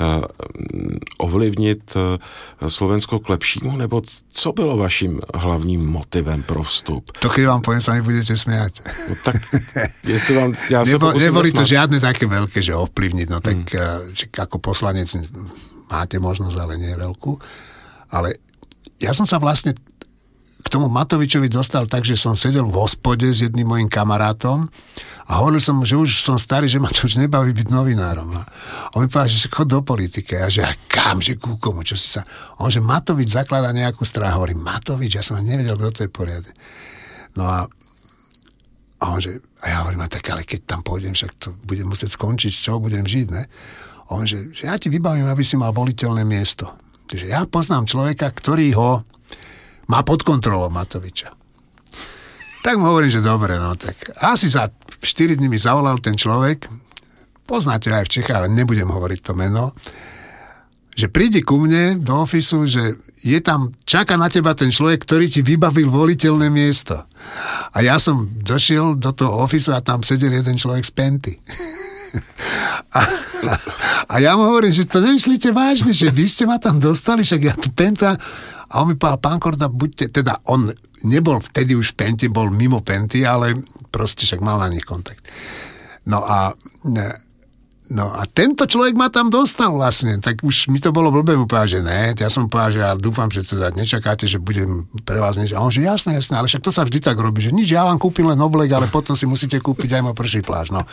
Speaker 1: ovlivnit Slovensko k lepšímu, nebo co bylo vaším hlavním motivem pro vstup?
Speaker 8: To keď vám poviem, sa mi budete smiať.
Speaker 1: No tak, jestli vám, ja sa
Speaker 8: Nebo,
Speaker 1: pokusím
Speaker 8: neboli to
Speaker 1: nesmať.
Speaker 8: žiadne také veľké, že ovplyvniť, no tak hmm. ako poslanec máte možnosť, ale nie veľkú. Ale ja som sa vlastne k tomu Matovičovi dostal tak, že som sedel v hospode s jedným mojim kamarátom a hovoril som mu, že už som starý, že ma to už nebaví byť novinárom. A on mi povedal, že chod do politiky. A že a kam, že ku komu, čo si sa... On, že Matovič zakladá nejakú stranu. Hovorím, Matovič, ja som ani nevedel, kto to je poriadne. No a, a on, že... A ja hovorím, a tak, ale keď tam pôjdem, však to budem musieť skončiť, z čoho budem žiť, ne? A on, že, že ja ti vybavím, aby si mal voliteľné miesto. Takže ja poznám človeka, ktorý ho má pod kontrolou Matoviča. Tak mu hovorím, že dobre, no tak. Asi za štyri dní mi zavolal ten človek, poznáte aj v Čechách, ale nebudem hovoriť to meno, že príde ku mne do ofisu, že je tam, čaká na teba ten človek, ktorý ti vybavil voliteľné miesto. A ja som došiel do toho ofisu a tam sedel jeden človek z Penty. A, a ja mu hovorím, že to nemyslíte vážne, že vy ste ma tam dostali, však ja tu Penta... A on mi povedal, pán Korda, buďte, teda on nebol vtedy už v Penty, bol mimo Penty, ale proste však mal na nich kontakt. No a, no a tento človek ma tam dostal vlastne, tak už mi to bolo blbé mu povedať, že ne, ja som povedal, že ja dúfam, že teda nečakáte, že budem pre vás niečo. A on, že jasné, jasné, ale však to sa vždy tak robí, že nič, ja vám kúpim len oblek, ale potom si musíte kúpiť aj môj prší plášť, no.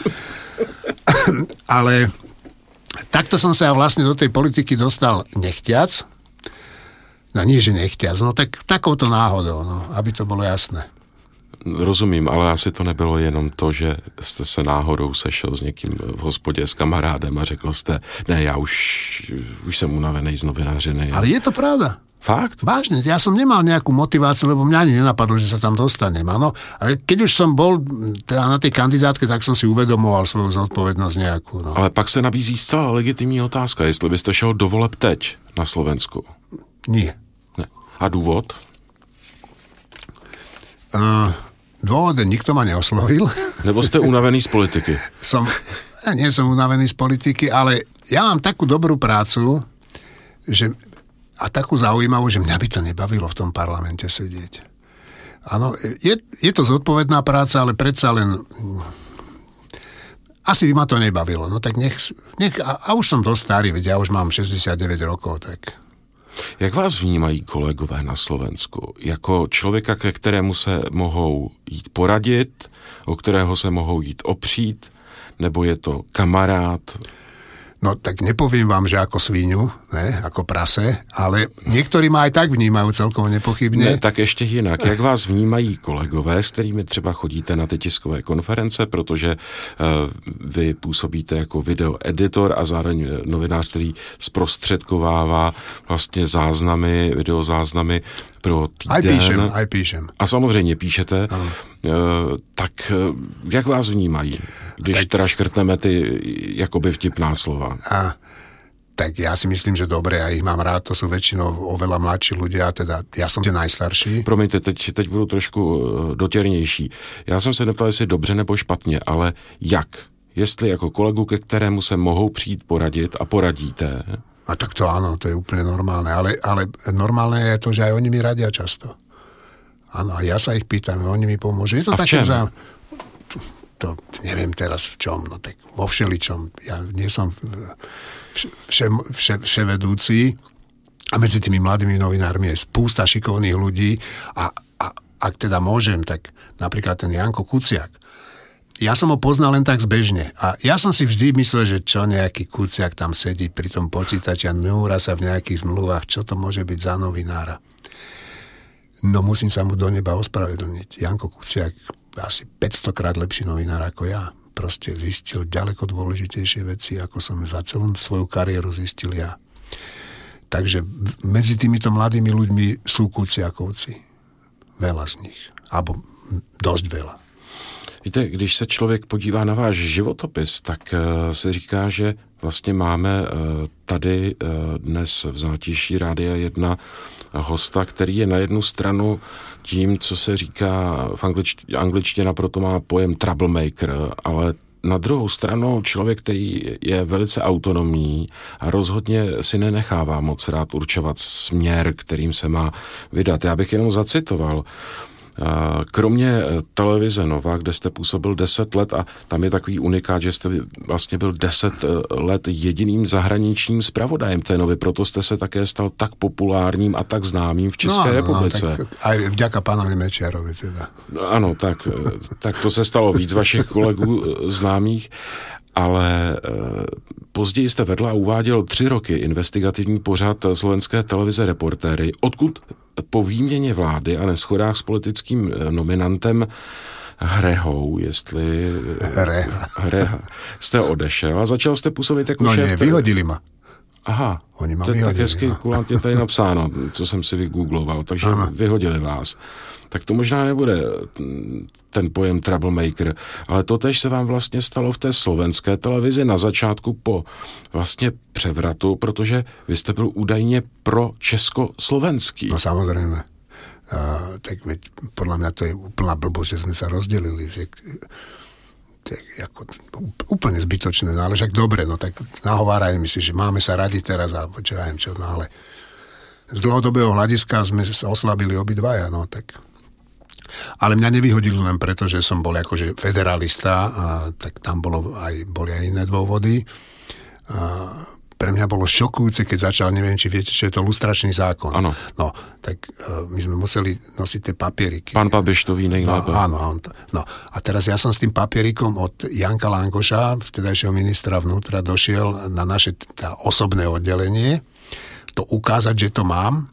Speaker 8: Ale takto som sa vlastne do tej politiky dostal nechtiac. No nie, že nechťac, no tak takouto náhodou, no, aby to bolo jasné.
Speaker 1: Rozumím, ale asi to nebylo jenom to, že jste se náhodou sešel s někým v hospodě s kamarádem a řekl jste, ne, já už, už jsem unavený z novinářiny.
Speaker 8: Ale je to pravda.
Speaker 1: Fakt?
Speaker 8: Vážne, ja som nemal nejakú motiváciu, lebo mňa ani nenapadlo, že sa tam dostanem, áno. Ale keď už som bol teda na tej kandidátke, tak som si uvedomoval svoju zodpovednosť nejakú. No.
Speaker 1: Ale pak se nabízí zcela legitimní otázka, jestli byste šel do voleb teď na Slovensku.
Speaker 8: Nie.
Speaker 1: Ne. A důvod?
Speaker 8: Uh, dôvod, nikto ma neoslovil.
Speaker 1: Nebo ste unavený z politiky?
Speaker 8: Som, ja nie som unavený z politiky, ale ja mám takú dobrú prácu, že, a takú zaujímavú, že mňa by to nebavilo v tom parlamente sedieť. Áno, je, je to zodpovedná práca, ale predsa len asi by ma to nebavilo. No tak nech, nech a, a už som dosť starý, veď ja už mám šesťdesiatdeväť rokov, tak...
Speaker 1: Jak vás vnímají kolegové na Slovensku? Jako člověka, ke kterému se mohou jít poradit, o kterého se mohou jít opřít, nebo je to kamarád?
Speaker 8: No tak nepoviem vám, že ako svíňu, ne, ako prase, ale niektorí ma aj tak vnímajú celkom nepochybne.
Speaker 1: Ne, tak ještě jinak. Jak vás vnímají kolegové, s kterými třeba chodíte na ty tiskové konference, protože uh, vy působíte jako videoeditor a zároveň novinář, který zprostředkovává vlastně záznamy, videozáznamy pro týden.
Speaker 8: Aj píšem, aj píšem.
Speaker 1: A samozřejmě píšete. Uh, tak uh, jak vás vnímají, když tak... teda škrtneme ty jakoby vtipná slova?
Speaker 8: A, tak ja si myslím, že dobre, ja ich mám rád, to sú väčšinou oveľa mladší ľudia, teda ja som najstarší.
Speaker 1: Promiňte, teď, teď budu trošku dotěrnější. Já jsem se neptal, jestli dobře nebo špatně, ale jak? Jestli jako kolegu, ke kterému se mohou přijít poradit a poradíte?
Speaker 8: A tak to áno, to je úplne normálne, ale, ale normálne je to, že aj oni mi radia často. Áno, a ja sa ich pýtam, oni mi pomôžu. Je to
Speaker 1: a v
Speaker 8: také
Speaker 1: čem?
Speaker 8: Za... To neviem teraz v čom, no tak vo všeličom. Ja nie som vše, vše, vševedúci a medzi tými mladými novinármi je spústa šikovných ľudí a, a ak teda môžem, tak napríklad ten Janko Kuciak. Ja som ho poznal len tak zbežne a ja som si vždy myslel, že čo nejaký Kuciak tam sedí pri tom počítači a núra sa v nejakých zmluvách, čo to môže byť za novinára. No musím sa mu do neba ospravedlniť. Janko Kuciak asi päťstokrát lepší novinár ako ja. Proste zistil ďaleko dôležitejšie veci, ako som za celú svoju kariéru zistil ja. Takže medzi týmito mladými ľuďmi sú Kuciakovci. Veľa z nich. Abo dosť veľa.
Speaker 1: Víte, když se člověk podívá na váš životopis, tak uh, se říká, že vlastně máme uh, tady uh, dnes v zátiší Rádia jedna hosta, který je na jednu stranu tím, co se říká v angličtině, angličtina proto má pojem troublemaker, ale na druhou stranu člověk, který je velice autonomní a rozhodně si nenechává moc rád určovat směr, kterým se má vydat. Já bych jenom zacitoval. Kromě televize Nova, kde jste působil deset let a tam je takový unikát, že jste vlastně byl deset let jediným zahraničním zpravodajem té Novy, proto jste se také stal tak populárním a tak známým v České no, republice.
Speaker 8: No, tak aj vďaka pánovi Mečiarovi teda.
Speaker 1: Ano, tak, tak to se stalo víc vašich kolegů známých. Ale e, později jste vedla a uváděl tři roky investigativní pořad slovenské televize Reportéry, odkud po výměně vlády a neschodách s politickým nominantem Hrehou, jestli...
Speaker 8: Hreha.
Speaker 1: Hreha. Jste odešel a začal jste působit jako
Speaker 8: no
Speaker 1: šéf...
Speaker 8: No nie, vyhodili ma.
Speaker 1: Aha,
Speaker 8: Oni ma
Speaker 1: to je tak hezky
Speaker 8: no.
Speaker 1: kulantně tady napsáno, co jsem si vygoogloval, takže Aha. vyhodili vás. Tak to možná nebude ten pojem troublemaker, ale to tež se vám vlastně stalo v té slovenské televizi na začátku po vlastně převratu, protože vy jste byl údajně pro československý.
Speaker 8: No samozrejme. Uh, tak veď podľa mňa to je úplná blbosť, že sme sa rozdelili. Že, tak ako, úplne zbytočné, no ale však dobre, no tak nahovárajú mi si, že máme sa radiť teraz a čo ja viem čo, no ale z dlhodobého hľadiska sme sa oslabili obidvaja, no tak... Ale mňa nevyhodili len preto, že som bol akože federalista, a tak tam bolo aj, boli aj iné dôvody. A pre mňa bolo šokujúce, keď začal, neviem, či viete, čo je to lustračný zákon.
Speaker 1: Áno.
Speaker 8: No, tak uh, my sme museli nosiť tie papieriky.
Speaker 1: Pán Babiš to ví nejlépe.
Speaker 8: No, áno, on to, no. A teraz ja som s tým papierikom od Janka Langoša, vtedajšieho ministra vnútra, došiel na naše tá, osobné oddelenie, to ukázať, že to mám.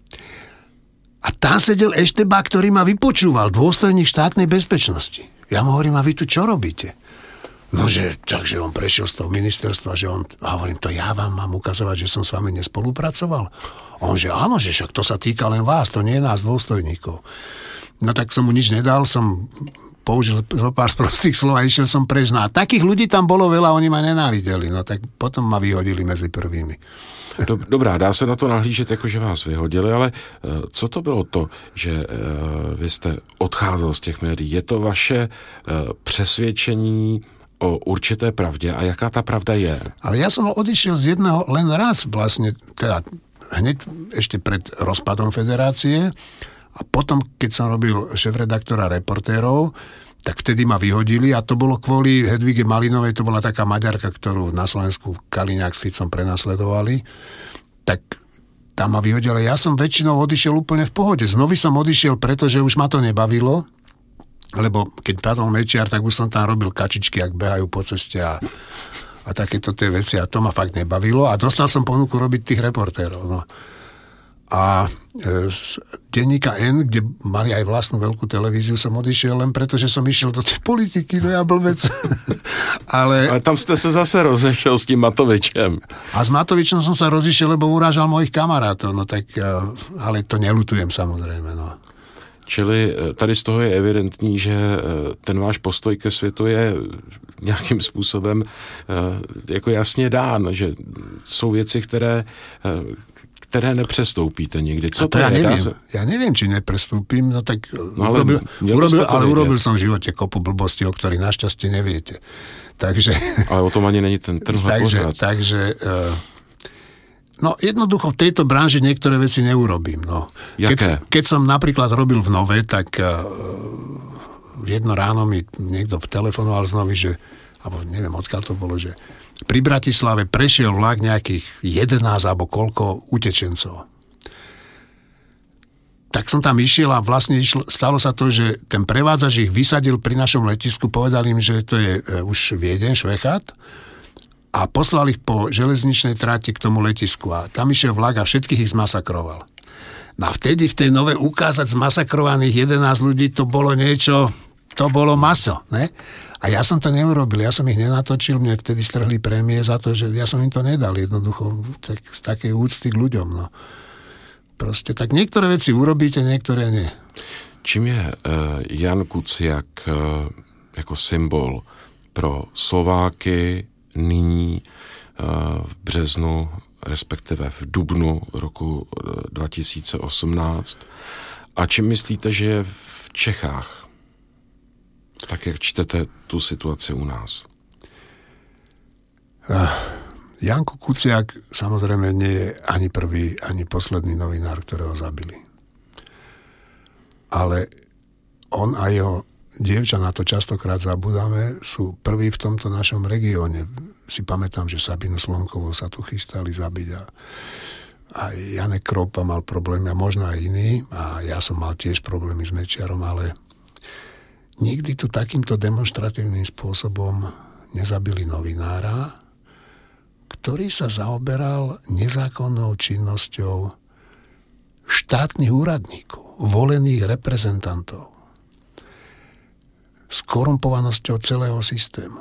Speaker 8: A tam sedel Ešteba, ktorý ma vypočúval, dôstojník štátnej bezpečnosti. Ja mu hovorím, a vy tu čo robíte? No, že, takže on prešiel z toho ministerstva, že on, a hovorím, to ja vám mám ukazovať, že som s vami nespolupracoval? On, že áno, že však to sa týka len vás, to nie je nás dôstojníkov. No tak som mu nič nedal, som použil zo pár sprostých slov a išiel som preč. No a takých ľudí tam bolo veľa, oni ma nenávideli, no tak potom ma vyhodili mezi prvými.
Speaker 1: Dobrá, dá se na to nahlížet, jako že vás vyhodili, ale co to bylo to, že vy jste odcházel z těch médií? Je to vaše přesvědčení o určité pravdě a jaká ta pravda je? Ale
Speaker 8: ja som odišiel z jedného len raz vlastne, teda hneď ešte pred rozpadom federácie a potom, keď som robil šéfredaktora Reportérov, tak vtedy ma vyhodili a to bolo kvôli Hedvige Malinovej, to bola taká Maďarka, ktorú na Slovensku Kaliňák s Ficom prenasledovali, tak tam ma vyhodili. Ja som väčšinou odišiel úplne v pohode. Znovu som odišiel, pretože už ma to nebavilo, lebo keď padol Mečiar, tak už som tam robil kačičky, ak behajú po ceste a, a takéto tie veci a to ma fakt nebavilo a dostal som ponuku robiť tých reportérov, no. A z denníka N, kde mali aj vlastnú veľkú televíziu, som odišiel len preto, že som išiel do tej politiky, no ja blbec. ale... ale tam ste sa zase rozešel s tým Matovičem. A s Matovičom som sa rozišiel, lebo urážal mojich kamarátov, no tak, ale to nelutujem samozrejme, no. Čili tady z toho je evidentní, že ten váš postoj ke světu je nějakým způsobem jako jasně dán, že jsou věci, které které nepřestoupíte nikdy. Co to, to ja je? Neviem. Ja neviem, či neprestúpim, no tak no, ale urobil, urobil, ale urobil som v živote kopu blbostí, o ktorých našťastie neviete. Takže... Ale o tom ani není ten, tenhle takže, pořád. Takže, uh, no jednoducho v tejto branži niektoré veci neurobím. No. Keď, keď som napríklad robil v Nove, tak uh, jedno ráno mi niekto telefonoval znovu, že, alebo neviem, odkiaľ to bolo, že pri Bratislave prešiel vlak nejakých jedenásť alebo koľko utečencov. Tak som tam išiel a vlastne išlo, stalo sa to, že ten prevádzač ich vysadil pri našom letisku, povedal im, že to je e, už Viedeň, Švechat a poslal ich po železničnej trati k tomu letisku a tam išiel vlak a všetkých ich zmasakroval. No a vtedy v tej Nove ukázať zmasakrovaných jedenásť ľudí, to bolo niečo, to bolo maso, ne? A ja som to neurobil, ja som ich nenatočil, mne vtedy strhli prémie za to, že ja som im to nedal jednoducho tak, z takej úcty k ľuďom, no. Proste tak niektoré veci urobíte, niektoré nie. Čím je uh, Jan Kuciak uh, jako symbol pro Slováky nyní uh, v březnu, respektive v dubnu roku uh, dva tisíce osmnáct a čím myslíte, že je v Čechách? Tak jak čtete tu situaci u nás? Uh, Janko Kuciak samozrejme nie je ani prvý, ani posledný novinár, ktorého zabili. Ale on a jeho dievča, na to častokrát zabudáme, sú prví v tomto našom regióne. Si pamätám, že Sabinu Slonkovú sa tu chystali zabiť a, a Janek Kroupa mal problémy a možno aj iný a ja som mal tiež problémy s Mečiarom, ale nikdy tu takýmto demonstratívnym spôsobom nezabili novinára, ktorý sa zaoberal nezákonnou činnosťou štátnych úradníkov, volených reprezentantov, skorumpovanosťou celého systému.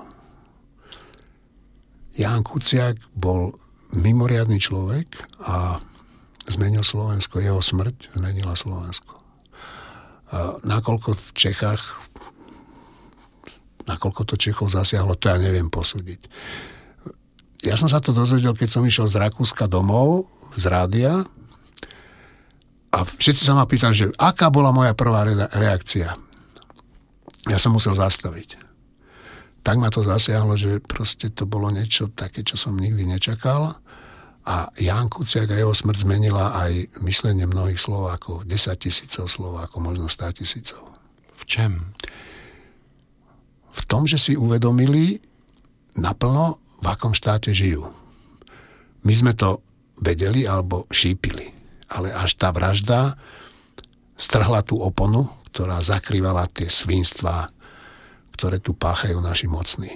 Speaker 8: Ján Kuciak bol mimoriadny človek a zmenil Slovensko. Jeho smrť zmenila Slovensko. A nakoľko v Čechách, nakoľko to Čechov zasiahlo, to ja neviem posúdiť. Ja som sa to dozvedel, keď som išiel z Rakúska domov, z rádia, a všetci sa ma pýtali, že aká bola moja prvá reakcia. Ja som musel zastaviť. Tak ma to zasiahlo, že proste to bolo niečo také, čo som nikdy nečakal. A Ján Kuciak a jeho smrť zmenila aj myslenie mnohých Slovákov. desaťtisícov Slovákov, možno státisícov.
Speaker 1: V čem?
Speaker 8: V tom, že si uvedomili naplno, v akom štáte žijú. My sme to vedeli alebo šípili. Ale až tá vražda strhla tú oponu, ktorá zakrývala tie svinstvá, ktoré tu páchajú naši mocní.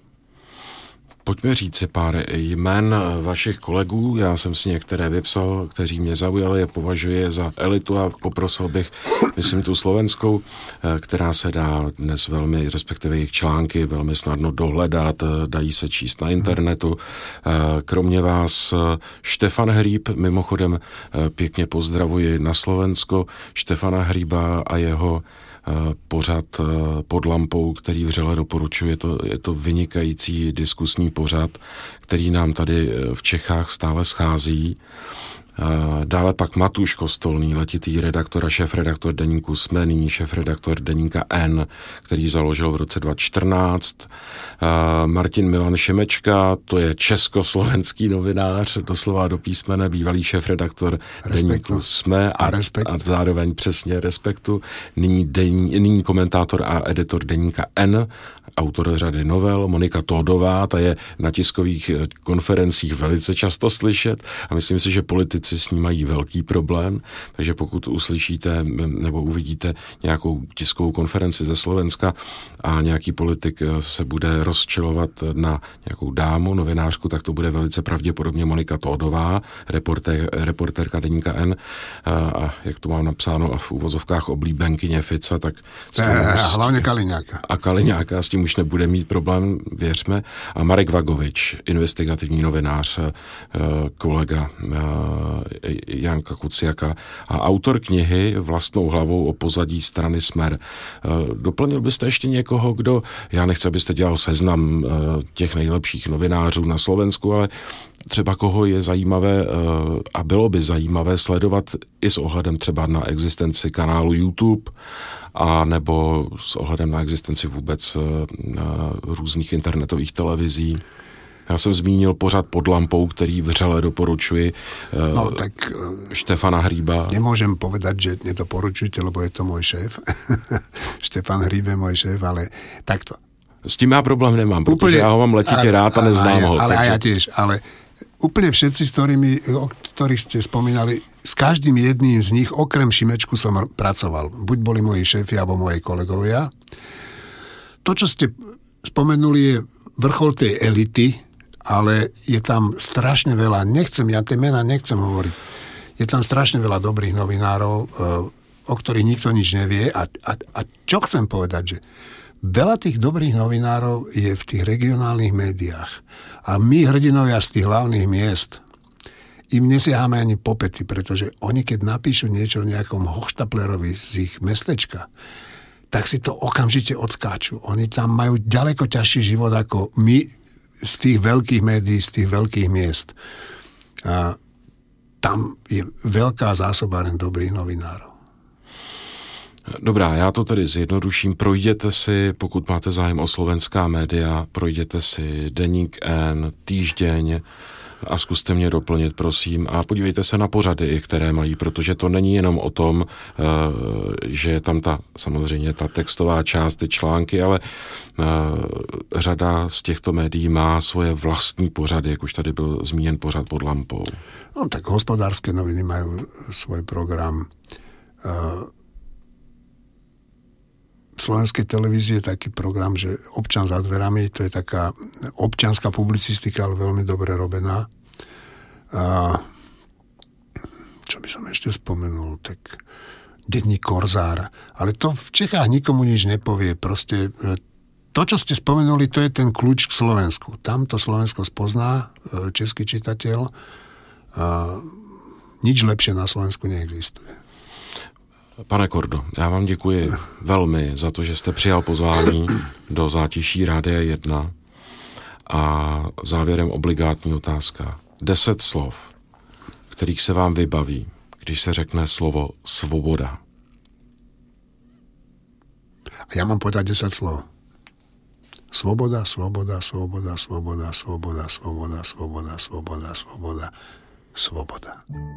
Speaker 1: Pojďme říct si pár jmen vašich kolegů. Já jsem si některé vypsal, kteří mě zaujali, je považuji za elitu a poprosil bych, myslím, tu slovenskou, která se dá dnes velmi, respektive jejich články, velmi snadno dohledat, dají se číst na internetu. Kromě vás Štefan Hříb, mimochodem pěkně pozdravuji na Slovensko, Štefana Hříba a jeho pořad Pod lampou, který vřele doporučuji. Je to, je to vynikající diskusní pořad, který nám tady v Čechách stále schází. Dále pak Matuš Kostolný, letitý redaktor a šéfredaktor deníku SME, nyní šéfredaktor deníka N, který založil v roce dva tisíce čtrnáct. Martin Milan Šimečka, to je československý novinář, doslova do písmene, bývalý šéfredaktor deníku SME a, a zároveň přesně Respektu. Nyní, dení, nyní komentátor a editor deníka N, autor řady novel. Monika Tódová, ta je na tiskových konferencích velice často slyšet a myslím si, že politici s ní mají velký problém, takže pokud uslyšíte nebo uvidíte nějakou tiskovou konferenci ze Slovenska a nějaký politik se bude rozčilovat na nějakou dámu, novinářku, tak to bude velice pravděpodobně Monika Tódová, reportér, reportérka deníka N a jak to mám napsáno v úvozovkách oblíbenkyně Fica, tak...
Speaker 8: Ne, hlavně Kaliňáka.
Speaker 1: A Kaliňáka s tím už nebude mít problém, věřme. A Marek Vagovič, investigativní novinář, kolega Janka Kuciaka a autor knihy Vlastnou hlavou o pozadí strany Smer. Doplnil byste ještě někoho, kdo, já nechci, abyste dělal seznam těch nejlepších novinářů na Slovensku, ale třeba koho je zajímavé a bylo by zajímavé sledovat i s ohledem třeba na existenci kanálu YouTube a nebo s ohledem na existenci vůbec na různých internetových televizí. Já jsem zmínil pořad Pod lampou, který vřele doporučuji. No, tak Štefana Hříba.
Speaker 8: Nemôžem povedať, že nedoporučujete, lebo je to môj šéf. Štefan Hříb je môj šéf, ale takto.
Speaker 1: S tím já problém nemám, úplne, protože já ho mám letitě a, rád a neznám a, ho.
Speaker 8: Ale takže... ja tiež, ale úplne všetci, s ktorými, o ktorých ste spomínali, s každým jedným z nich, okrem Šimečku, som pracoval. Buď boli moji šéfi, alebo moji kolegovia. To, čo ste spomenuli, je vrchol tej elity, ale je tam strašne veľa, nechcem, ja tie mená nechcem hovoriť, je tam strašne veľa dobrých novinárov, o ktorých nikto nič nevie a, a, a čo chcem povedať, že veľa tých dobrých novinárov je v tých regionálnych médiách a my hrdinovia z tých hlavných miest im nesiaháme ani po pety, pretože oni keď napíšu niečo o nejakom hochštaplerovi z ich mestečka, tak si to okamžite odskáču. Oni tam majú ďaleko ťažší život ako my z tých veľkých médií, z tých veľkých miest. A tam je veľká zásobáren dobrých novinárov.
Speaker 1: Dobrá, já to tedy zjednoduším. Projděte si, pokud máte zájem o slovenská média, projděte si Deník N, Týždeň, A zkuste mě doplnit, prosím. A podívejte se na pořady, které mají, protože to není jenom o tom, že je tam ta, samozřejmě ta textová část, ty články, ale řada z těchto médií má svoje vlastní pořady, jak už tady byl zmíněn pořad Pod lampou.
Speaker 8: No tak hospodárske noviny mají svůj program. V slovenskej televízii je taký program, že Občan za dverami, to je taká občianská publicistika, ale veľmi dobre robená. A čo by som ešte spomenul, tak Denník Korzár. Ale to v Čechách nikomu nič nepovie. Proste to, čo ste spomenuli, to je ten kľúč k Slovensku. Tam to Slovensko spozná český čitateľ. A nič lepšie na Slovensku neexistuje.
Speaker 1: Pane Kordo, já vám děkuji velmi za to, že jste přijal pozvání do Zátiší Rádia jedna a závěrem obligátní otázka. Deset slov, kterých se vám vybaví, když se řekne slovo svoboda.
Speaker 8: A já mám povedať deset slov. Svoboda, svoboda, svoboda, svoboda, svoboda, svoboda, svoboda, svoboda, svoboda, svoboda.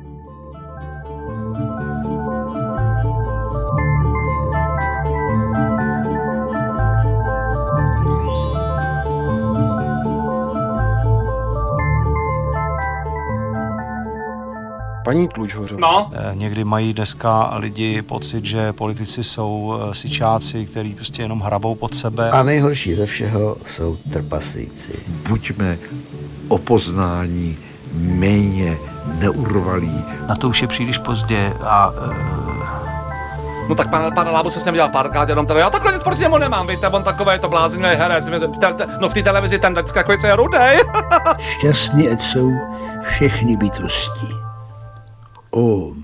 Speaker 1: Paní Tlučhořová.
Speaker 2: No. Někdy mají dneska lidi pocit, že politici jsou sičáci, kteří prostě jenom hrabou pod sebe.
Speaker 5: A nejhorší ze všeho jsou trpaslíci.
Speaker 3: Buďme o poznání méně neurvalí.
Speaker 4: Na to už je příliš pozdě a...
Speaker 2: No tak pan, pan Lábo se s ním dělal párkrát, jenom teda, já takhle nic proti němu nemám, víte, on takovej to blázinný herec, no v té televizi ten vždycky jako je rudej.
Speaker 6: Šťastní ať jsou všechny bytosti. Om.